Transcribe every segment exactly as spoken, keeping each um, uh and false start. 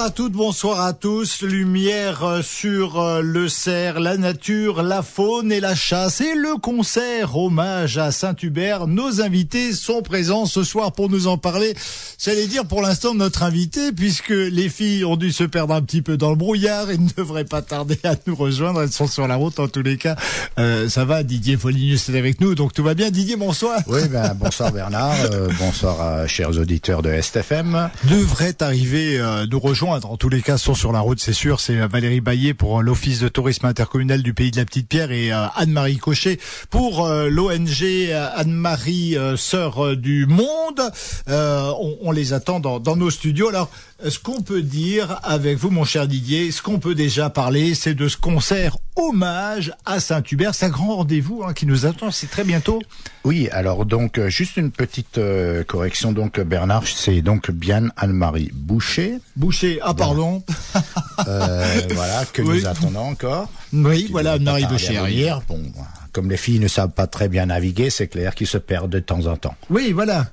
à toutes, bonsoir à tous. Lumière sur le cerf, la nature, la faune et la chasse et le concert hommage à Saint-Hubert. Nos invités sont présents ce soir pour nous en parler. J'allais dire pour l'instant notre invité, puisque les filles ont dû se perdre un petit peu dans le brouillard et ne devraient pas tarder à nous rejoindre. Elles sont sur la route en tous les cas. Euh, ça va, Didier Folignius est avec nous, donc tout va bien. Didier, bonsoir. Oui, ben bonsoir Bernard, euh, bonsoir à chers auditeurs de S T F M. Devrait arriver euh, nous rejoindre. En tous les cas, sont sur la route, c'est sûr. C'est Valérie Baillet pour euh, l'Office de tourisme intercommunal du Pays de la Petite-Pierre et euh, Anne-Marie Cochet pour euh, l'O N G euh, Anne-Marie euh, Sœur euh, du Monde. Euh, on, on les attend dans, dans nos studios. Alors, ce qu'on peut dire avec vous, mon cher Didier, ce qu'on peut déjà parler, c'est de ce concert hommage à Saint-Hubert. C'est un grand rendez-vous hein, qui nous attend, c'est très bientôt. Oui, alors donc juste une petite euh, correction. Donc Bernard, c'est donc bien Anne-Marie Boucher. Boucher, ah pardon. euh, voilà, que oui. nous attendons encore. Oui, voilà, Anne-Marie Boucher. Bon, comme les filles ne savent pas très bien naviguer, c'est clair qu'ils se perdent de temps en temps. Oui, voilà.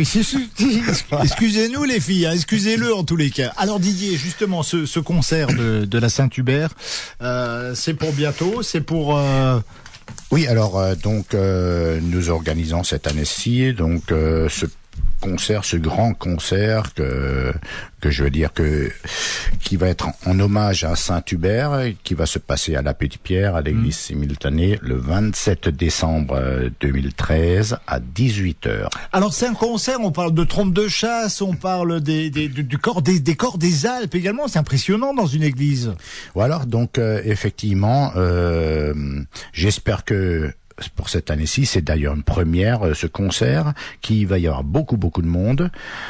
Excusez-nous les filles, hein, excusez-le en tous les cas. Alors Didier, justement, ce, ce concert de, de la Saint-Hubert, euh, c'est pour bientôt, c'est pour... Euh... Oui, alors euh, donc euh, nous organisons cette année-ci donc euh, ce concert, ce grand concert que que je veux dire que qui va être en, en hommage à Saint-Hubert, qui va se passer à la Petite-Pierre, à l'église mmh. simultanée, le vingt-sept décembre deux mille treize à dix-huit heures. Alors c'est un concert, on parle de trompe de chasse, on parle des, des du, du corps des, des corps des Alpes également, c'est impressionnant dans une église. Voilà, donc euh, effectivement, euh, j'espère que pour cette année-ci, c'est d'ailleurs une première, ce concert, qui va y avoir beaucoup, beaucoup de monde.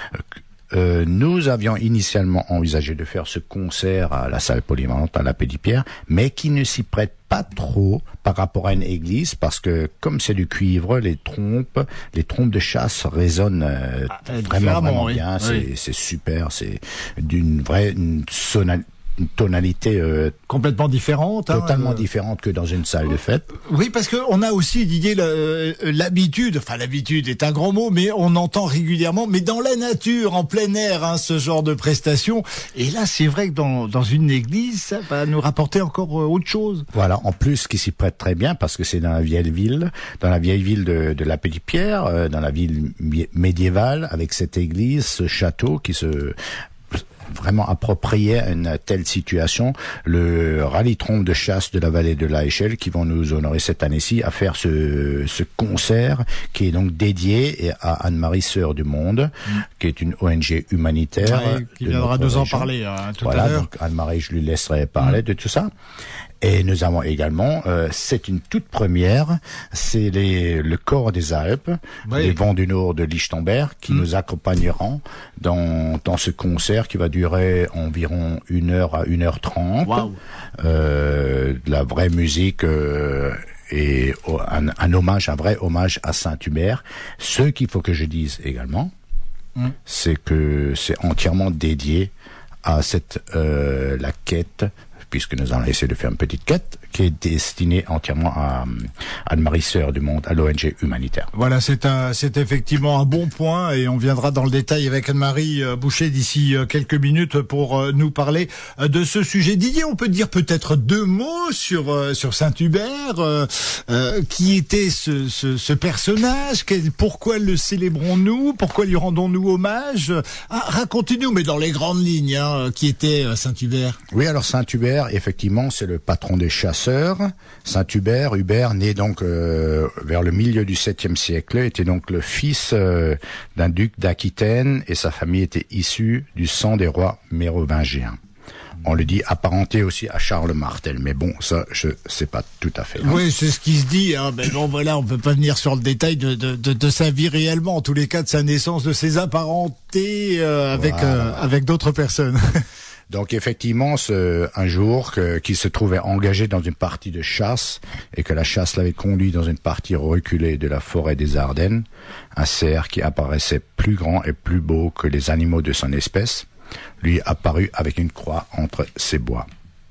Euh, nous avions initialement envisagé de faire ce concert à la salle polyvalente, à la Petite-Pierre, mais qui ne s'y prête pas trop par rapport à une église, parce que comme c'est du cuivre, les trompes, les trompes de chasse résonnent euh, ah, vraiment, vraiment oui. bien. C'est, oui. c'est super, c'est d'une vraie une sonalité. Une tonalité euh, complètement différente, totalement hein, euh... différente que dans une salle de fête. Oui, parce que on a aussi, Didier, le, l'habitude, enfin l'habitude est un grand mot, mais on entend régulièrement, mais dans la nature, en plein air, hein, ce genre de prestations. Et là, c'est vrai que dans dans une église, ça va nous rapporter encore euh, autre chose. Voilà, en plus, qui s'y prête très bien, parce que c'est dans la vieille ville, dans la vieille ville de, de la Petite-Pierre, euh, dans la ville médiévale, avec cette église, ce château qui se vraiment approprié à une telle situation, le rallye trompe de chasse de la vallée de la Échelle qui vont nous honorer cette année-ci à faire ce, ce concert qui est donc dédié à Anne-Marie Sœur du Monde, mmh. qui est une O N G humanitaire. Ouais, qui viendra nous en parler hein, tout voilà, à l'heure. Donc Anne-Marie, je lui laisserai parler mmh. de tout ça. Et nous avons également, euh, c'est une toute première, c'est les, le corps des Alpes, oui. les vents du Nord de Lichtenberg, qui mmh. nous accompagneront dans, dans ce concert qui va durer environ une heure à une heure trente. Wow. Euh, de la vraie musique euh, et un, un hommage, un vrai hommage à Saint-Hubert. Ce qu'il faut que je dise également, mmh. c'est que c'est entièrement dédié à cette euh, la quête, puisque nous allons essayer de faire une petite quête qui est destinée entièrement à Anne-Marie Sœur du Monde, à l'O N G humanitaire. Voilà, c'est un, c'est effectivement un bon point et on viendra dans le détail avec Anne-Marie Boucher d'ici quelques minutes pour nous parler de ce sujet. Didier, on peut dire peut-être deux mots sur sur Saint-Hubert. Euh, euh, qui était ce, ce, ce personnage? Quel, pourquoi le célébrons-nous? Pourquoi lui rendons-nous hommage? Ah, racontez-nous, mais dans les grandes lignes, hein, qui était Saint-Hubert. Oui, alors Saint-Hubert, effectivement, c'est le patron des chasseurs. Saint-Hubert, Hubert, né donc euh, vers le milieu du septième siècle, était donc le fils euh, d'un duc d'Aquitaine et sa famille était issue du sang des rois mérovingiens. On le dit apparenté aussi à Charles Martel, mais bon, ça, je sais pas tout à fait. Hein. Oui, c'est ce qui se dit, hein, mais bon, voilà, on peut pas venir sur le détail de, de, de, de sa vie réellement, en tous les cas de sa naissance, de ses apparentés euh, avec, voilà. euh, avec d'autres personnes. Donc effectivement, ce, un jour que, qu'il se trouvait engagé dans une partie de chasse et que la chasse l'avait conduit dans une partie reculée de la forêt des Ardennes, un cerf qui apparaissait plus grand et plus beau que les animaux de son espèce, lui apparut avec une croix entre ses bois.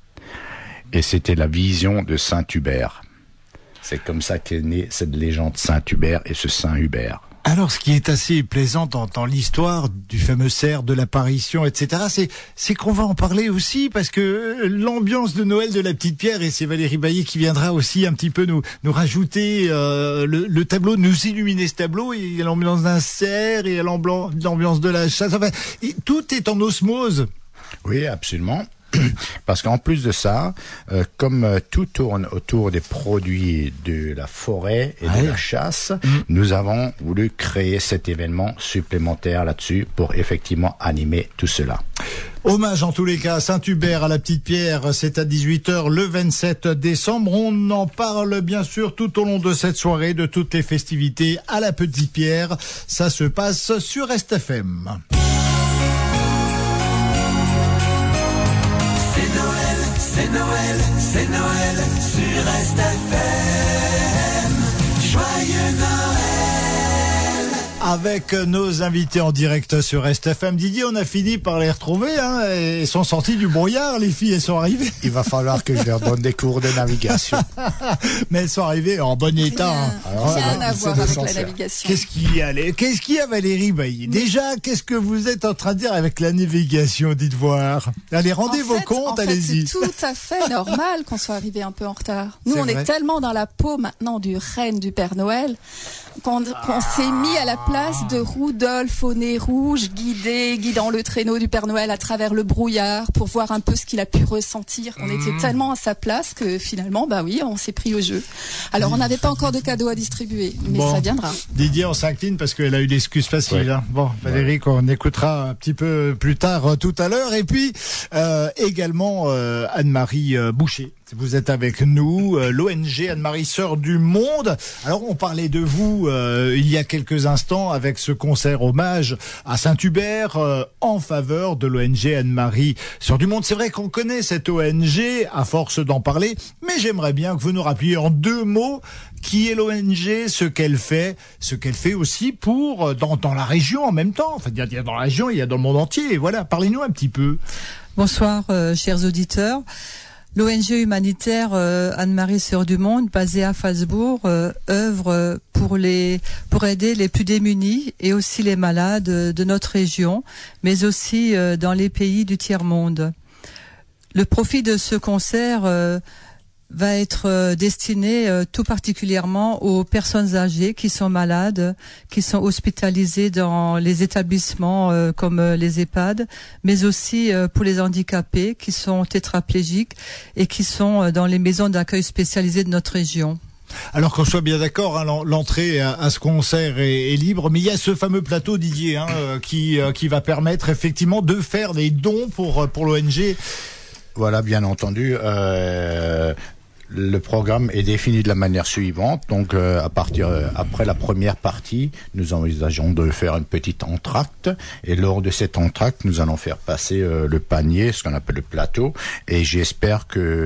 Et c'était la vision de Saint-Hubert. C'est comme ça qu'est née cette légende Saint-Hubert et ce Saint-Hubert. Alors, ce qui est assez plaisant dans, dans l'histoire du fameux cerf, de l'apparition, et cetera, c'est, c'est qu'on va en parler aussi, parce que l'ambiance de Noël de la Petite Pierre, et c'est Valérie Baillet qui viendra aussi un petit peu nous, nous rajouter euh, le, le tableau, nous illuminer ce tableau. Il y a l'ambiance d'un cerf, il y a l'ambiance de la chasse, enfin, tout est en osmose. Oui, absolument. Parce qu'en plus de ça, euh, comme euh, tout tourne autour des produits de la forêt et ouais. de la chasse, mmh. nous avons voulu créer cet événement supplémentaire là-dessus pour effectivement animer tout cela. Hommage en tous les cas à Saint-Hubert, à la Petite Pierre, c'est à dix-huit heures le vingt-sept décembre. On en parle bien sûr tout au long de cette soirée, de toutes les festivités à la Petite Pierre. Ça se passe sur Est F M. C'est Noël, c'est Noël sur Est F M. Joyeux Noël. Avec nos invités en direct sur Est F M. Didier, on a fini par les retrouver, hein, et sont sortis du brouillard, les filles, elles sont arrivées. Il va falloir que je leur donne des cours de navigation. Mais elles sont arrivées en bon état. Rien, hein. Alors, rien va, à voir avec la navigation. Qu'est-ce qu'il y a, les... qu'est-ce qu'il y a, Valérie Baillet? Déjà, qu'est-ce que vous êtes en train de dire avec la navigation, dites voir. Allez, rendez en vos fait, comptes, en allez-y. Fait, c'est tout à fait normal qu'on soit arrivé un peu en retard. Nous, c'est on vrai. est tellement dans la peau maintenant du renne du Père Noël qu'on, qu'on s'est mis à la place de Rudolf au nez rouge, guidé, guidant le traîneau du Père Noël à travers le brouillard pour voir un peu ce qu'il a pu ressentir. On mmh. était tellement à sa place que finalement, bah oui, on s'est pris au jeu. Alors, on n'avait pas encore de cadeaux à distribuer, mais bon, ça viendra. Didier, on s'incline parce qu'elle a eu l'excuse facile. Ouais. Hein. Bon, Valérie, ouais. on écoutera un petit peu plus tard euh, tout à l'heure. Et puis, euh, également, euh, Anne-Marie euh, Boucher. Vous êtes avec nous, euh, l'O N G Anne-Marie Sœurs du Monde. Alors, on parlait de vous euh, il y a quelques instants avec ce concert hommage à Saint-Hubert euh, en faveur de l'O N G Anne-Marie Sœurs du Monde. C'est vrai qu'on connaît cette O N G à force d'en parler, mais j'aimerais bien que vous nous rappeliez en deux mots qui est l'O N G, ce qu'elle fait, ce qu'elle fait aussi pour dans, dans la région en même temps. Enfin, il y a dans la région, il y a dans le monde entier. Voilà, parlez-nous un petit peu. Bonsoir, euh, chers auditeurs. L'O N G humanitaire euh, Anne-Marie Sœurs du Monde, basée à Phalsbourg, euh, œuvre pour les pour aider les plus démunis et aussi les malades de notre région, mais aussi euh, dans les pays du tiers-monde. Le profit de ce concert euh, va être euh, destiné euh, tout particulièrement aux personnes âgées qui sont malades, qui sont hospitalisées dans les établissements euh, comme euh, les EHPAD, mais aussi euh, pour les handicapés qui sont tétraplégiques et qui sont euh, dans les maisons d'accueil spécialisées de notre région. Alors qu'on soit bien d'accord, hein, l'entrée à, à ce concert est, est libre, mais il y a ce fameux plateau, Didier, hein, qui, euh, qui va permettre effectivement de faire des dons pour, pour l'O N G. Voilà, bien entendu. Euh... Le programme est défini de la manière suivante. Donc, euh, à partir euh, après la première partie, nous envisageons de faire une petite entracte. Et lors de cette entracte, nous allons faire passer euh, le panier, ce qu'on appelle le plateau. Et j'espère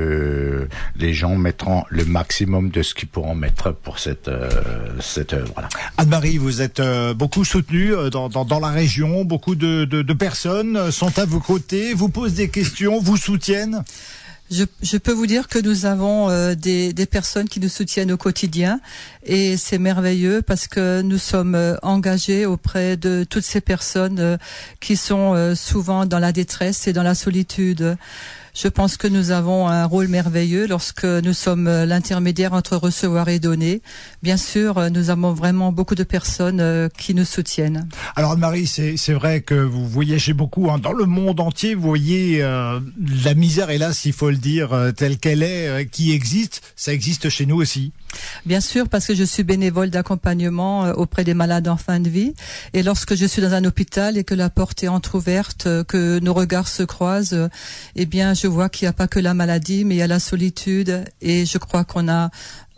que les gens mettront le maximum de ce qu'ils pourront mettre pour cette euh, cette œuvre-là. Anne-Marie, vous êtes euh, beaucoup soutenue dans, dans dans la région. Beaucoup de, de de personnes sont à vos côtés, vous posent des questions, vous soutiennent. Je, je peux vous dire que nous avons euh, des, des personnes qui nous soutiennent au quotidien et c'est merveilleux parce que nous sommes euh, engagés auprès de toutes ces personnes euh, qui sont euh, souvent dans la détresse et dans la solitude. Je pense que nous avons un rôle merveilleux lorsque nous sommes l'intermédiaire entre recevoir et donner. Bien sûr, nous avons vraiment beaucoup de personnes qui nous soutiennent. Alors Anne-Marie, c'est, c'est vrai que vous voyagez beaucoup hein, dans le monde entier. Vous voyez euh, la misère, hélas, il faut le dire, euh, telle qu'elle est, euh, qui existe. Ça existe chez nous aussi. Bien sûr, parce que je suis bénévole d'accompagnement auprès des malades en fin de vie. Et lorsque je suis dans un hôpital et que la porte est entrouverte, que nos regards se croisent, eh bien, je vois qu'il n'y a pas que la maladie, mais il y a la solitude. Et je crois qu'on a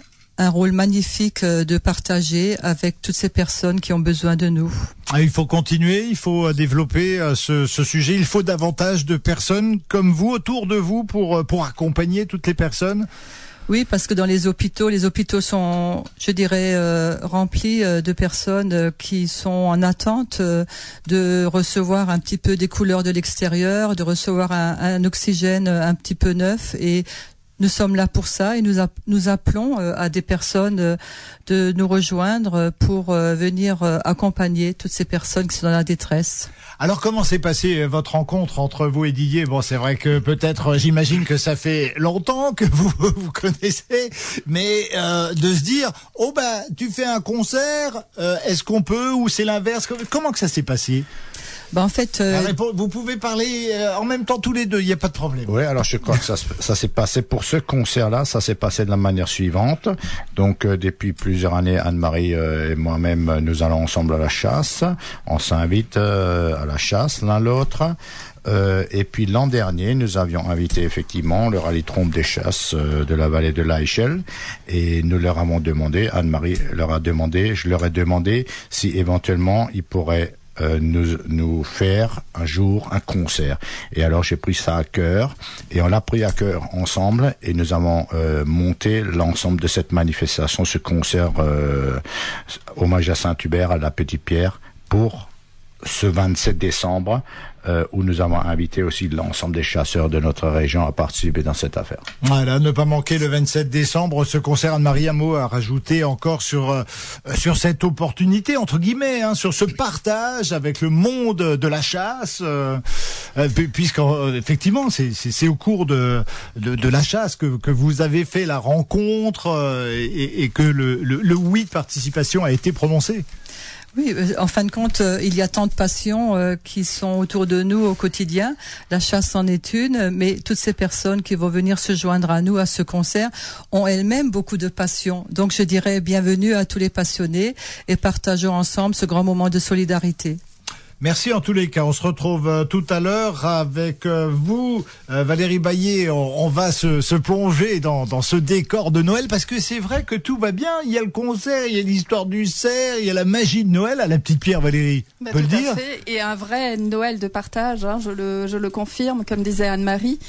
un rôle magnifique de partager avec toutes ces personnes qui ont besoin de nous. Il faut continuer, il faut développer ce, ce sujet. Il faut davantage de personnes comme vous autour de vous pour, pour accompagner toutes les personnes. Oui, parce que dans les hôpitaux, les hôpitaux sont, je dirais, euh, remplis euh, de personnes euh, qui sont en attente euh, de recevoir un petit peu des couleurs de l'extérieur, de recevoir un, un oxygène un petit peu neuf et nous sommes là pour ça et nous, a, nous appelons euh, à des personnes euh, de nous rejoindre pour euh, venir euh, accompagner toutes ces personnes qui sont dans la détresse. Alors comment s'est passée votre rencontre entre vous et Didier? Bon, c'est vrai que peut-être, j'imagine que ça fait longtemps que vous vous connaissez, mais euh, de se dire, oh bah tu fais un concert, euh, est-ce qu'on peut ou c'est l'inverse? Comment que ça s'est passé? Bah en fait, euh... alors, vous pouvez parler euh, en même temps tous les deux, il n'y a pas de problème. Oui, alors je crois que ça, ça s'est passé pour ce concert-là, ça s'est passé de la manière suivante. Donc euh, depuis plusieurs années, Anne-Marie euh, et moi-même, nous allons ensemble à la chasse. On s'invite euh, à la chasse l'un l'autre. Euh, et puis l'an dernier, nous avions invité effectivement le rallye trompe des chasses euh, de la vallée de l'Aïchel, et nous leur avons demandé, Anne-Marie leur a demandé, je leur ai demandé si éventuellement ils pourraient Euh, nous, nous faire un jour un concert. Et alors j'ai pris ça à cœur et on l'a pris à cœur ensemble et nous avons euh, monté l'ensemble de cette manifestation, ce concert euh, hommage à Saint-Hubert à la Petite Pierre pour ce vingt-sept décembre euh, où nous avons invité aussi l'ensemble des chasseurs de notre région à participer dans cette affaire. Voilà, ne pas manquer le vingt-sept décembre ce concert. Anne-Marie Hameau a rajouté encore sur euh, sur cette opportunité entre guillemets, hein, sur ce partage avec le monde de la chasse, euh, euh, puisqu'effectivement c'est, c'est c'est au cours de de, de la chasse que que vous avez fait la rencontre euh, et, et que le, le le oui de participation a été prononcé. Oui, en fin de compte, euh, il y a tant de passions euh, qui sont autour de nous au quotidien. La chasse en est une, mais toutes ces personnes qui vont venir se joindre à nous à ce concert ont elles-mêmes beaucoup de passions. Donc je dirais bienvenue à tous les passionnés et partageons ensemble ce grand moment de solidarité. Merci en tous les cas. On se retrouve euh, tout à l'heure avec euh, vous, euh, Valérie Baillet. On, on va se, se plonger dans, dans ce décor de Noël parce que c'est vrai que tout va bien. Il y a le concert, il y a l'histoire du cerf, il y a la magie de Noël à la Petite Pierre, Valérie. Bah, on peut le dire. Fait. Et un vrai Noël de partage, hein, je le je le confirme, comme disait Anne-Marie.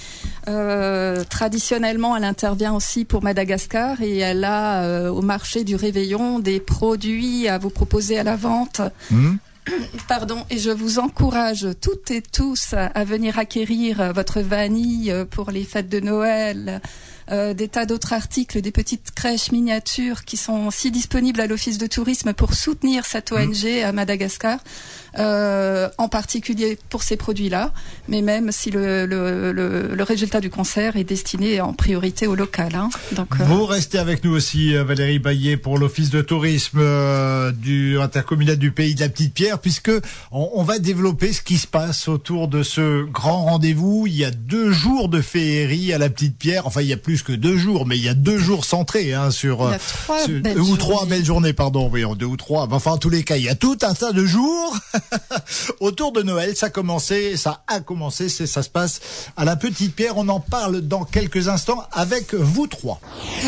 Euh, traditionnellement, elle intervient aussi pour Madagascar et elle a euh, au marché du Réveillon des produits à vous proposer à la vente. Mmh. Pardon, et je vous encourage toutes et tous à, à venir acquérir votre vanille pour les fêtes de Noël, euh, des tas d'autres articles, des petites crèches miniatures qui sont aussi disponibles à l'Office de tourisme pour soutenir cette O N G à Madagascar, euh, en particulier pour ces produits-là, mais même si le, le, le, le résultat du concert est destiné en priorité au local. Hein. Donc, euh... Vous restez avec nous aussi, Valérie Baillet, pour l'Office de tourisme euh, du intercommunal du Pays de la Petite Pierre, puisque on, on va développer ce qui se passe autour de ce grand rendez-vous. Il y a deux jours de féerie à la Petite Pierre. Enfin, il y a plus que deux jours, mais il y a deux jours centrés hein, sur, il y a trois sur belles ou journées. trois belles journées, pardon, oui, deux ou trois. Enfin, en tous les cas, il y a tout un tas de jours autour de Noël. Ça a commencé, ça a commencé, c'est, ça se passe à la Petite Pierre. On en parle dans quelques instants avec vous trois.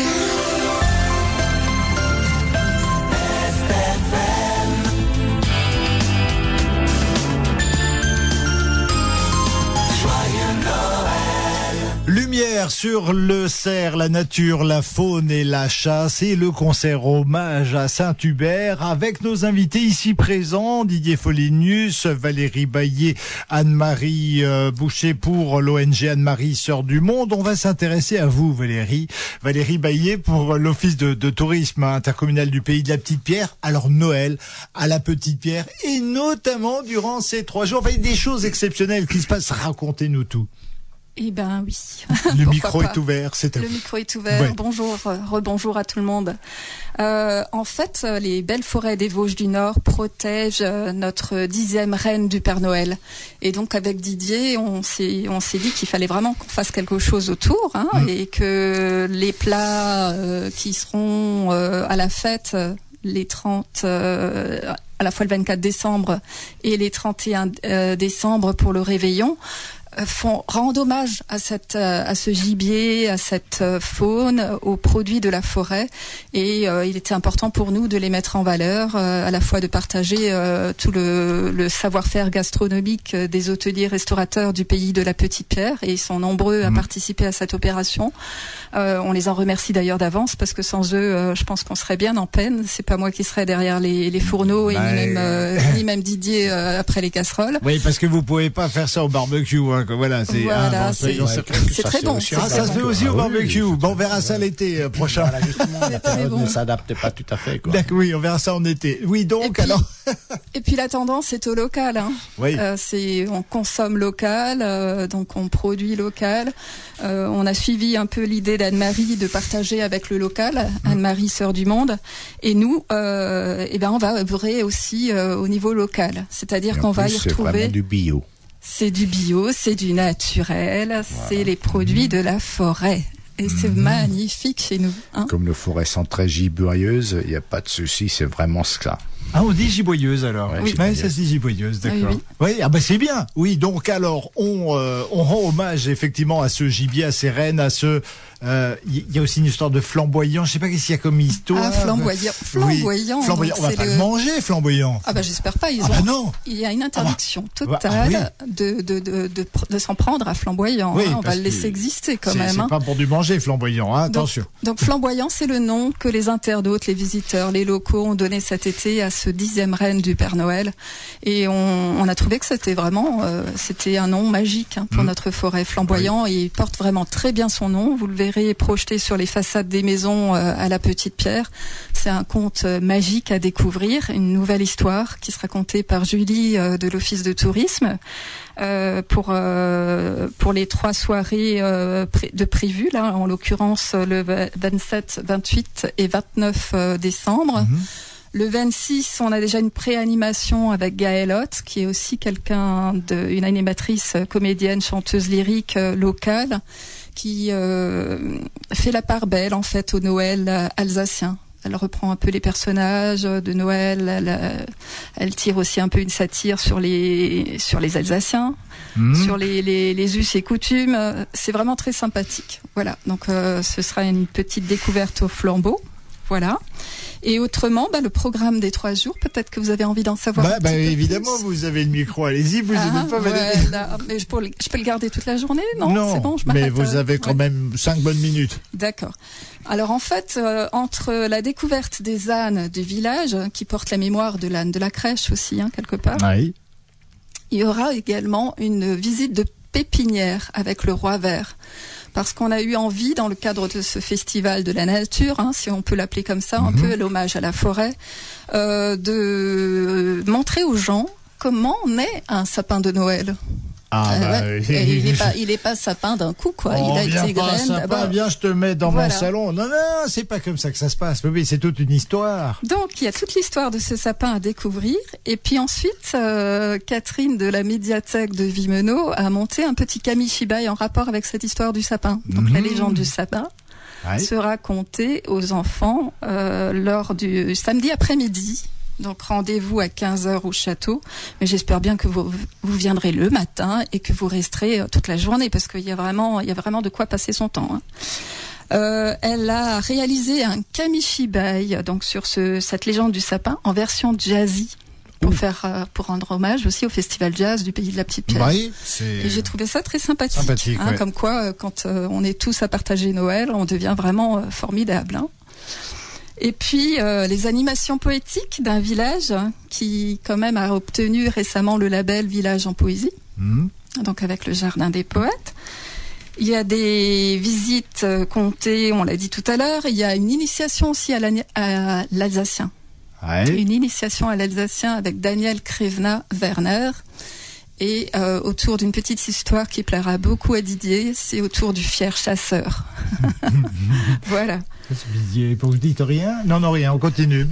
Lumière sur le cerf, la nature, la faune et la chasse et le concert hommage à Saint-Hubert avec nos invités ici présents, Didier Folinius, Valérie Baillet, Anne-Marie euh, Boucher pour l'O N G Anne-Marie Sœurs du Monde. On va s'intéresser à vous, Valérie. Valérie Baillet pour l'Office de, de tourisme intercommunal du Pays de la Petite Pierre. Alors Noël à la Petite Pierre et notamment durant ces trois jours, enfin, des choses exceptionnelles qui se passent. Racontez-nous tout. Eh ben oui. Le micro est ouvert, c'est à Le vous. micro est ouvert. Ouais. Bonjour, euh, rebonjour à tout le monde. Euh, en fait, les belles forêts des Vosges du Nord protègent euh, notre dixième reine du Père Noël. Et donc avec Didier, on s'est on s'est dit qu'il fallait vraiment qu'on fasse quelque chose autour, hein, mmh. et que les plats euh, qui seront euh, à la fête, les trente, euh, à la fois le vingt-quatre décembre et les trente et un euh, décembre pour le réveillon, font rendre hommage à cette à ce gibier, à cette faune, aux produits de la forêt, et euh, il était important pour nous de les mettre en valeur, euh, à la fois de partager euh, tout le, le savoir-faire gastronomique des hôteliers restaurateurs du Pays de la Petite Pierre, et ils sont nombreux à mmh. participer à cette opération. Euh, on les en remercie d'ailleurs d'avance parce que sans eux, euh, je pense qu'on serait bien en peine. C'est pas moi qui serais derrière les, les fourneaux, bah, et ni même euh, ni même Didier euh, après les casseroles. Oui, parce que vous pouvez pas faire ça au barbecue. Hein. fois, quoi. Voilà, c'est, voilà, ah, bon, c'est, on c'est, c'est très bon. Ah, ça se fait aussi au barbecue. Bon, on verra ça l'été prochain. Voilà, justement, la période ne s'adapte pas tout à fait, quoi. D'accord, oui, on verra ça en été. Oui, donc, et puis, alors. Et puis la tendance est au local, hein. Oui. Euh, c'est, on consomme local, euh, donc on produit local. Euh, on a suivi un peu l'idée d'Anne-Marie de partager avec le local, Anne-Marie Sœur du Monde. Et nous, euh, eh ben, on va œuvrer aussi euh, au niveau local. C'est-à-dire qu'on va y retrouver. C'est vraiment du bio. C'est du bio, c'est du naturel, voilà. C'est les produits de la forêt. Et c'est mmh. magnifique chez nous. Hein. Comme nos forêts sont très giboyeuses, il n'y a pas de souci, c'est vraiment ça. Ah, on dit giboyeuse alors. Oui, oui. giboyeuse. Ouais, ça se dit giboyeuse, d'accord. Oui, oui. oui, ah bah c'est bien. Oui, donc alors on euh, on rend hommage effectivement à ce gibier, à ces rennes, à ce. Il euh, y a aussi une histoire de flamboyant. Je sais pas qu'est-ce qu'il y a comme histoire. Ah, flamboyant. Flamboyant. Oui. Flamboyant. On va pas le manger, flamboyant. Ah bah j'espère pas. Ils ah ont. Bah non. Il y a une interdiction ah totale bah, ah oui. de, de de de de s'en prendre à flamboyant. Oui, hein. On va le laisser exister quand même. C'est hein. pas pour du manger, flamboyant. Hein, attention. Donc, donc flamboyant, c'est le nom que les internautes, les visiteurs, les locaux ont donné cet été à ce dixième reine du Père Noël. Et on, on a trouvé que c'était vraiment, euh, c'était un nom magique hein, pour mmh. notre forêt. Flamboyant, oui. Et il porte vraiment très bien son nom. Vous le verrez projeté sur les façades des maisons euh, à la Petite Pierre. C'est un conte euh, magique à découvrir, une nouvelle histoire qui sera contée par Julie euh, de l'Office de tourisme euh, pour euh, pour les trois soirées euh, pré- de prévues là, en l'occurrence le vingt-sept, vingt-huit et vingt-neuf euh, décembre. Mmh. Le vingt-six, on a déjà une pré-animation avec Gaëlle Hoth, qui est aussi quelqu'un de, une animatrice, comédienne, chanteuse lyrique euh, locale, qui euh, fait la part belle en fait au Noël euh, alsacien. Elle reprend un peu les personnages de Noël. Elle, elle tire aussi un peu une satire sur les sur les Alsaciens, mmh. sur les, les les us et coutumes. C'est vraiment très sympathique. Voilà. Donc euh, ce sera une petite découverte au flambeau. Voilà. Et autrement, bah, le programme des trois jours, peut-être que vous avez envie d'en savoir bah, un petit bah, peu évidemment, plus. Vous avez le micro, allez-y, vous ah, n'êtes pas ouais, là, mais je peux, je peux le garder toute la journée, non, non c'est bon, je mais vous avez quand ouais. même cinq bonnes minutes. D'accord. Alors en fait, euh, entre la découverte des ânes du village, qui portent la mémoire de l'âne de la crèche aussi, hein, quelque part, oui. il y aura également une visite de pépinière avec le roi vert. Parce qu'on a eu envie, dans le cadre de ce festival de la nature, hein, si on peut l'appeler comme ça, mm-hmm. un peu l'hommage à la forêt, euh, de montrer aux gens comment naît un sapin de Noël. Ah, euh, bah, ouais. oui. Et il n'est pas, il est pas sapin d'un coup, quoi. Oh, il a viens été pas graine sapin, d'abord. Viens, je te mets dans voilà. mon salon. Non, non, c'est pas comme ça que ça se passe. Oui, c'est toute une histoire. Donc, il y a toute l'histoire de ce sapin à découvrir. Et puis ensuite, euh, Catherine de la médiathèque de Vimeno a monté un petit kamishibai en rapport avec cette histoire du sapin. Donc, mmh. la légende du sapin ouais. sera contée aux enfants euh, lors du samedi après-midi. Donc rendez-vous à quinze heures au château, mais j'espère bien que vous, vous viendrez le matin et que vous resterez toute la journée parce qu'il y a vraiment, il y a vraiment de quoi passer son temps. Hein. Euh, elle a réalisé un kamishibai donc sur ce, cette légende du sapin en version jazzy pour faire, euh, pour rendre hommage aussi au festival jazz du Pays de la Petite Pierre. Oui, c'est... Et j'ai trouvé ça très sympathique, sympathique hein, ouais. comme quoi euh, quand euh, on est tous à partager Noël, on devient vraiment euh, formidable. Hein. Et puis euh, les animations poétiques d'un village qui quand même a obtenu récemment le label Village en poésie, mmh. donc avec le Jardin des poètes. Il y a des visites euh, comptées, on l'a dit tout à l'heure. Il y a une initiation aussi à, à l'alsacien. Ouais. Une initiation à l'alsacien avec Daniel Krevna-Werner. Et euh, autour d'une petite histoire qui plaira beaucoup à Didier, c'est autour du fier chasseur. Voilà. Didier, vous dites rien ? Non, non, rien, on continue.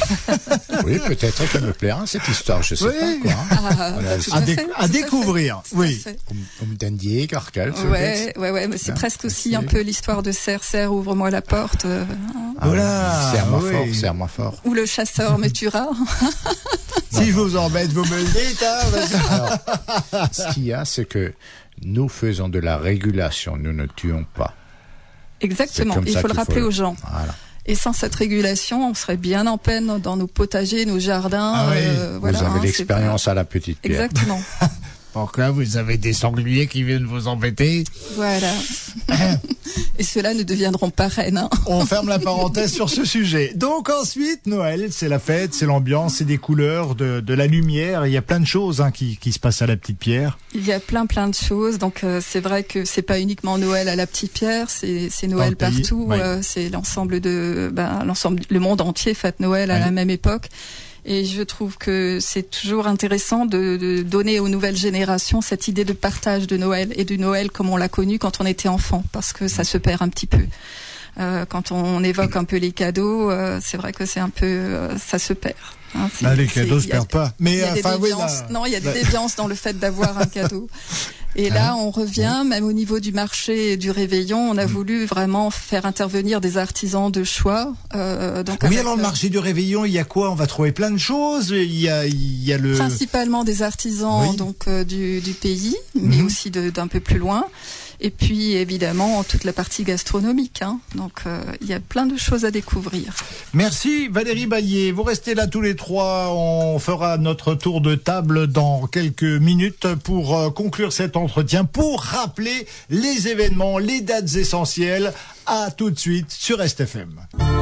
Oui, peut-être qu'elle me plaira, cette histoire, je sais oui. pas quoi. Ah, voilà, à, à, dé- à, à découvrir, fait, oui. Um, um Didier, Carcal, ouais, ouais, ouais, mais c'est hein, presque aussi c'est... un peu l'histoire de Serre, Serre, ouvre-moi la porte. Euh, ah, voilà. Serre-moi oui. fort, serre-moi fort. Ou le chasseur me tuera. Si je vous embête, vous me le dites. Hein, alors, ce qu'il y a, c'est que nous faisons de la régulation, nous ne tuons pas. Exactement, il faut le rappeler faut... aux gens. Voilà. Et sans cette régulation, on serait bien en peine dans nos potagers, nos jardins. Ah oui. euh, Vous voilà, avez hein, l'expérience pas... à la Petite Pierre. Exactement. Donc là, vous avez des sangliers qui viennent vous embêter. Voilà. Et ceux-là ne deviendront pas reines. Hein. On ferme la parenthèse sur ce sujet. Donc ensuite, Noël, c'est la fête, c'est l'ambiance, c'est des couleurs, de, de la lumière. Il y a plein de choses hein, qui, qui se passent à la Petite Pierre. Il y a plein plein de choses. Donc euh, c'est vrai que c'est pas uniquement Noël à la Petite Pierre, c'est, c'est Noël partout. Oui. Euh, c'est l'ensemble de, ben, l'ensemble, le monde entier fête Noël à oui. la même époque. Et je trouve que c'est toujours intéressant de, de donner aux nouvelles générations cette idée de partage de Noël et du Noël comme on l'a connu quand on était enfant, parce que ça se perd un petit peu. Euh, quand on évoque un peu les cadeaux, euh, c'est vrai que c'est un peu, euh, ça se perd. Hein, là, les cadeaux se perdent pas. Mais il y a enfin, des oui, déviances. là... Non, il y a des déviances dans le fait d'avoir un cadeau. Et là, hein on revient, même au niveau du marché et du réveillon, on a mmh. voulu vraiment faire intervenir des artisans de choix. Euh, donc oui, alors le marché du réveillon, il y a quoi? On va trouver plein de choses. Il y a, il y a le principalement des artisans oui. donc euh, du, du pays, mais mmh. aussi de, d'un peu plus loin. Et puis évidemment toute la partie gastronomique. Hein. Donc euh, il y a plein de choses à découvrir. Merci Valérie Baillet. Vous restez là tous les trois. On fera notre tour de table dans quelques minutes pour euh, conclure cet entretien, pour rappeler les événements, les dates essentielles. À tout de suite sur S T F M.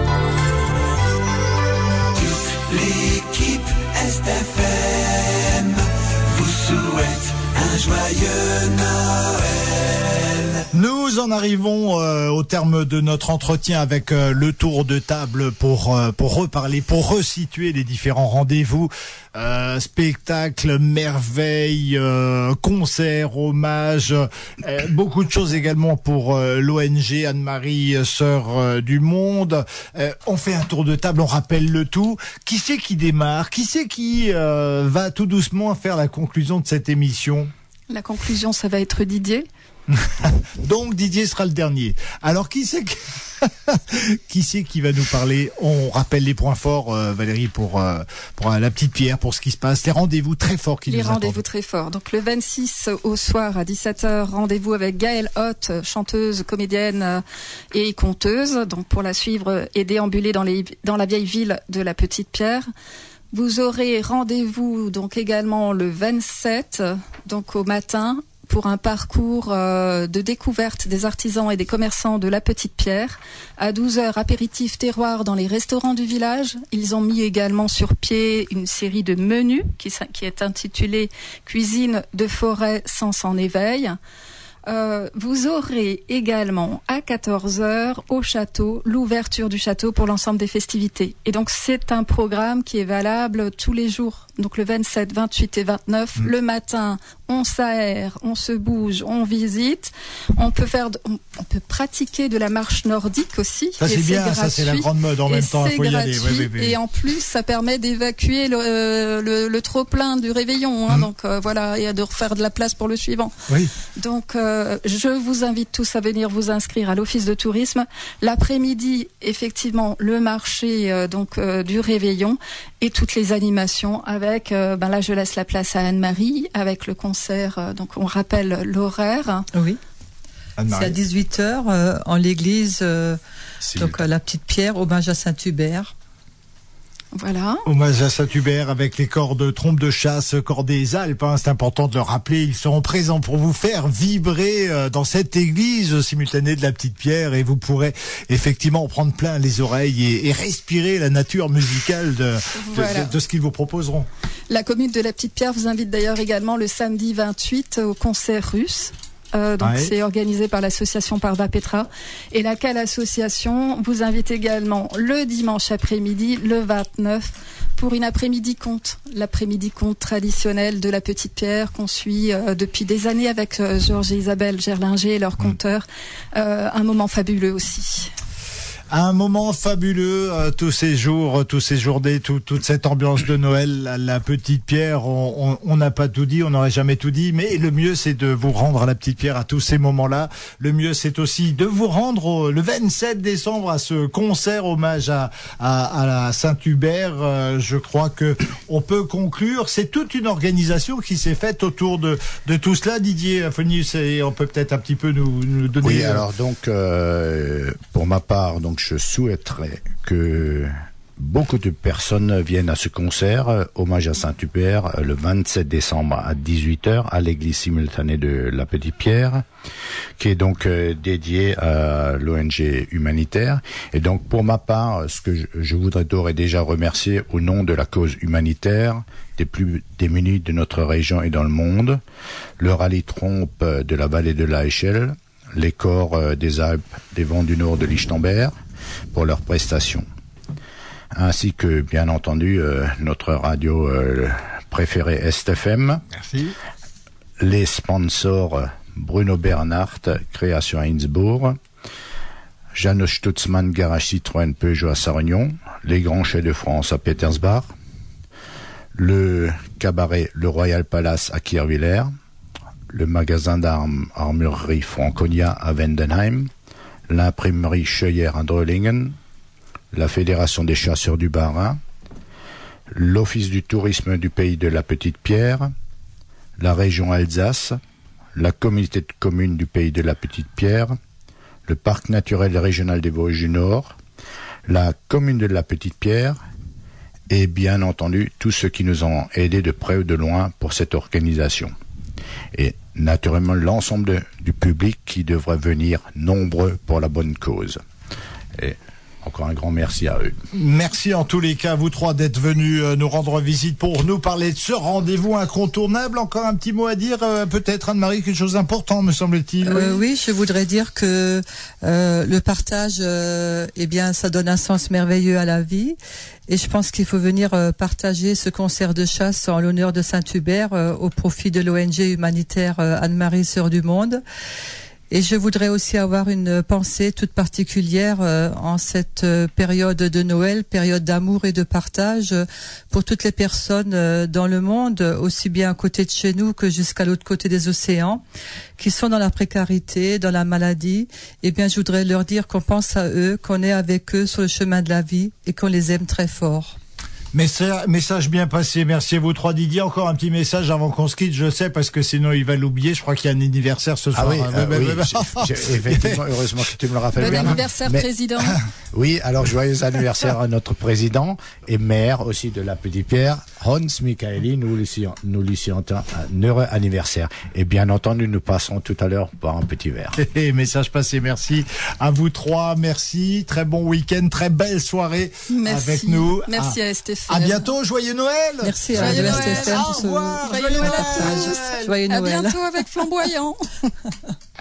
Toute l'équipe S T F M vous souhaite un joyeux Noël. Nous en arrivons euh, au terme de notre entretien avec euh, le tour de table pour euh, pour reparler, pour resituer les différents rendez-vous, euh, spectacles, merveilles, euh, concerts, hommages, euh, beaucoup de choses également pour euh, l'O N G Anne-Marie Sœurs euh, du Monde. Euh, on fait un tour de table, on rappelle le tout. Qui c'est qui démarre? Qui c'est qui euh, va tout doucement faire la conclusion de cette émission? La conclusion, ça va être Didier. Donc Didier sera le dernier. Alors qui c'est qui... qui c'est qui va nous parler? On rappelle les points forts, euh, Valérie, pour euh, pour euh, la Petite Pierre, pour ce qui se passe, les rendez-vous très forts qui les nous attendent. Les rendez-vous très forts. Donc le vingt-six au soir à dix-sept heures, rendez-vous avec Gaëlle Hoth, chanteuse, comédienne euh, et conteuse. Donc pour la suivre et déambuler dans les dans la vieille ville de la Petite Pierre. Vous aurez rendez-vous donc également le vingt-sept, donc au matin, pour un parcours euh, de découverte des artisans et des commerçants de la Petite Pierre. À douze heures, apéritif terroir dans les restaurants du village. Ils ont mis également sur pied une série de menus qui, qui est intitulée « Cuisine de forêt sans s'en éveil ». Euh, vous aurez également à quatorze heures au château l'ouverture du château pour l'ensemble des festivités. Et donc c'est un programme qui est valable tous les jours. Donc le vingt-sept, vingt-huit et vingt-neuf, mmh. le matin, on s'aère, on se bouge, on visite. On peut faire, de, on, on peut pratiquer de la marche nordique aussi. Ça c'est bien, gratuit. Ça c'est la grande mode en même temps. Il faut y aller. Oui, oui, oui. Et en plus, ça permet d'évacuer le, euh, le, le trop plein du réveillon. Hein, mmh. Donc euh, voilà, et de refaire de la place pour le suivant. Oui. Donc euh, je vous invite tous à venir vous inscrire à l'office de tourisme. L'après-midi, effectivement, le marché euh, donc euh, du réveillon et toutes les animations avec. Euh, ben là, je laisse la place à Anne-Marie avec le concert. Euh, donc on rappelle l'horaire. Oui. C'est à dix-huit heures euh, en l'église, euh, donc à la Petite Pierre, hommage à Saint-Hubert. Voilà. Hommage à Saint-Hubert avec les corps de trompe de chasse, corps des Alpes. Hein, c'est important de le rappeler. Ils seront présents pour vous faire vibrer euh, dans cette église simultanée de la Petite Pierre, et vous pourrez effectivement prendre plein les oreilles et, et respirer la nature musicale de, voilà. de, de, de ce qu'ils vous proposeront. La commune de la Petite Pierre vous invite d'ailleurs également le samedi vingt-huit au concert russe. Euh, donc ouais. C'est organisé par l'association Parva Petra, et laquelle association vous invite également le dimanche après-midi, le vingt-neuf, pour une après-midi conte, l'après-midi conte traditionnel de la Petite Pierre qu'on suit euh, depuis des années avec euh, Georges et Isabelle Gerlinger et leurs mmh. conteurs. Euh, un moment fabuleux aussi. Un moment fabuleux, euh, tous ces jours, euh, tous ces journées, tout, toute cette ambiance de Noël, la, la Petite Pierre. On n'a pas tout dit, on n'aurait jamais tout dit, mais le mieux c'est de vous rendre à la Petite Pierre à tous ces moments-là. Le mieux c'est aussi de vous rendre au, le vingt-sept décembre à ce concert hommage à, à, à la Saint-Hubert. Euh, je crois que on peut conclure. C'est toute une organisation qui s'est faite autour de, de tout cela. Didier Fonius, on peut peut-être un petit peu nous, nous donner. Oui, alors donc euh, pour ma part, donc je souhaiterais que beaucoup de personnes viennent à ce concert, euh, hommage à Saint-Hubert, euh, le vingt-sept décembre à dix-huit heures à l'église simultanée de la Petite-Pierre, qui est donc euh, dédiée à l'O N G humanitaire. Et donc, pour ma part, ce que je, je voudrais d'ores et déjà remercier au nom de la cause humanitaire des plus démunis de notre région et dans le monde, le rallye Trompe de la vallée de la Échelle, les corps euh, des Alpes, des Vents du Nord de Lichtenberg, pour leurs prestations. Ainsi que, bien entendu, euh, notre radio euh, préférée S T F M. Merci. Les sponsors euh, Bruno Bernhardt, Création à Innsbruck, Janos Stutzmann, Garage Citroën Peugeot à Sarre-Union, les Grands Chais de France à Petersbach, le cabaret Le Royal Palace à Kirchwiller, le magasin d'armes Armurerie Franconia à Wendenheim, l'imprimerie Scheuer à Dröllingen, la Fédération des chasseurs du Bas-Rhin, l'Office du tourisme du pays de la Petite-Pierre, la région Alsace, la communauté de communes du pays de la Petite-Pierre, le parc naturel régional des Vosges du Nord, la commune de la Petite-Pierre et bien entendu tous ceux qui nous ont aidés de près ou de loin pour cette organisation. Et naturellement l'ensemble de, du public qui devrait venir nombreux pour la bonne cause. Et encore un grand merci à eux. Merci en tous les cas, vous trois, d'être venus euh, nous rendre visite pour nous parler de ce rendez-vous incontournable. Encore un petit mot à dire, euh, peut-être Anne-Marie, quelque chose d'important, me semble-t-il. Euh, oui, je voudrais dire que euh, le partage, euh, eh bien, ça donne un sens merveilleux à la vie. Et je pense qu'il faut venir euh, partager ce concert de chasse en l'honneur de Saint-Hubert euh, au profit de l'O N G humanitaire euh, Anne-Marie Sœurs du Monde. Et je voudrais aussi avoir une pensée toute particulière euh, en cette euh, période de Noël, période d'amour et de partage euh, pour toutes les personnes euh, dans le monde, aussi bien à côté de chez nous que jusqu'à l'autre côté des océans, qui sont dans la précarité, dans la maladie. Eh bien, je voudrais leur dire qu'on pense à eux, qu'on est avec eux sur le chemin de la vie et qu'on les aime très fort. Message, message bien passé. Merci à vous trois. Didier, encore un petit message avant qu'on se quitte, je sais, parce que sinon il va l'oublier. Je crois qu'il y a un anniversaire ce soir. Ah oui, euh, oui j'ai, j'ai, effectivement, heureusement que tu me le rappelles. Bon anniversaire, mais, président. Oui, alors joyeux anniversaire à notre président et maire aussi de la Petite-Pierre, Hans Michaeli. Nous lui, nous lui souhaitons un heureux anniversaire. Et bien entendu, nous passerons tout à l'heure par un petit verre. Message passé. Merci à vous trois. Merci. Très bon week-end. Très belle soirée merci. Avec nous. Merci à, à Stéphane. À bientôt, joyeux Noël. Merci à Radio S T F M pour ce revoir, joyeux Noël. Joyeux Noël. À bientôt avec Flamboyant.